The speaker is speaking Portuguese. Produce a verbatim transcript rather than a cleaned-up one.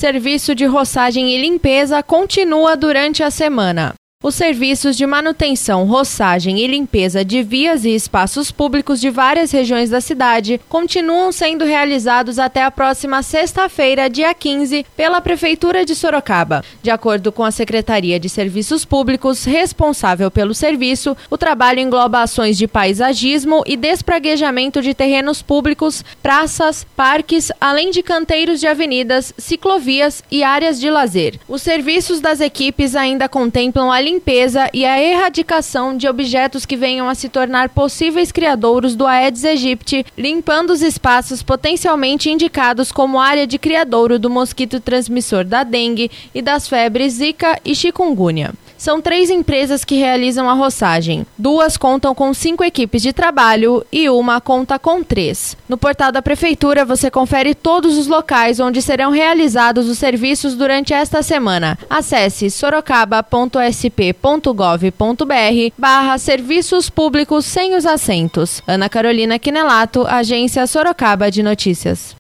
Serviço de roçagem e limpeza continua durante a semana. Os serviços de manutenção, roçagem e limpeza de vias e espaços públicos de várias regiões da cidade continuam sendo realizados até a próxima sexta-feira, dia quinze, pela Prefeitura de Sorocaba. De acordo com a Secretaria de Serviços Públicos, responsável pelo serviço, o trabalho engloba ações de paisagismo e despraguejamento de terrenos públicos, praças, parques, além de canteiros de avenidas, ciclovias e áreas de lazer. Os serviços das equipes ainda contemplam a limpeza e a erradicação de objetos que venham a se tornar possíveis criadouros do Aedes aegypti, limpando os espaços potencialmente indicados como área de criadouro do mosquito transmissor da dengue e das febres Zika e chikungunya. São três empresas que realizam a roçagem. Duas contam com cinco equipes de trabalho e uma conta com três. No portal da Prefeitura você confere todos os locais onde serão realizados os serviços durante esta semana. Acesse sorocaba ponto s p ponto gov ponto b r barra serviços públicos sem os acentos. Ana Carolina Quinelato, Agência Sorocaba de Notícias.